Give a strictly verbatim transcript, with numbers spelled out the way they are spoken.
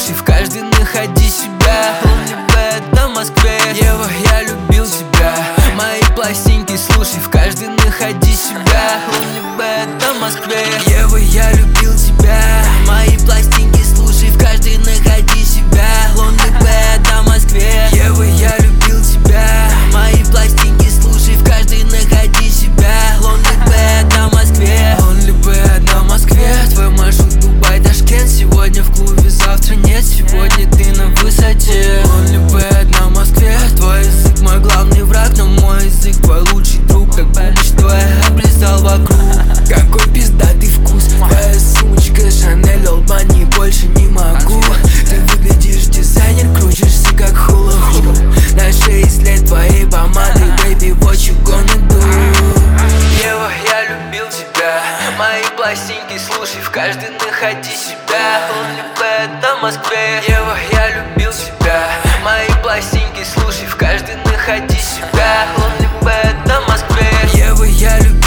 слушай, в каждый находи себя. Lonely Bad на Москве. Ева, я любил тебя. Мои пластинки слушай, в каждый находи себя. Lonely Bad на Москве. Ева, я любил тебя. Мои пластинки слушай, в каждый находи себя. Lonely Bad на Москве. Ева, я любил тебя. Мои пластинки слушай, в каждый находи себя. Lonely Bad на Москве. Lonely Bad на Москве. Твой маршрут Дубай, Ташкент. Сегодня в клубе, завтра нет. Сегодня ты на высоте. Lonely Bad на Москве. Твой язык мой главный враг, но мой язык твой лучший друг. Как будто что я облизал вокруг. Какой пиздатый вкус. Твоя сумочка Шанель, Олбани, больше не могу. Ты выглядишь дизайнер, крутишься как хула-хуп. На шесть лет твоей помады, baby, what you gonna do? Ева, я любил тебя. Мои пластинки слушай, в каждый находи себя. Lonely Bad на Москве. Ева, я любил тебя. Мои пластинки слушай, в каждый находи себя. Lonely Bad на Москве. Ева, я любил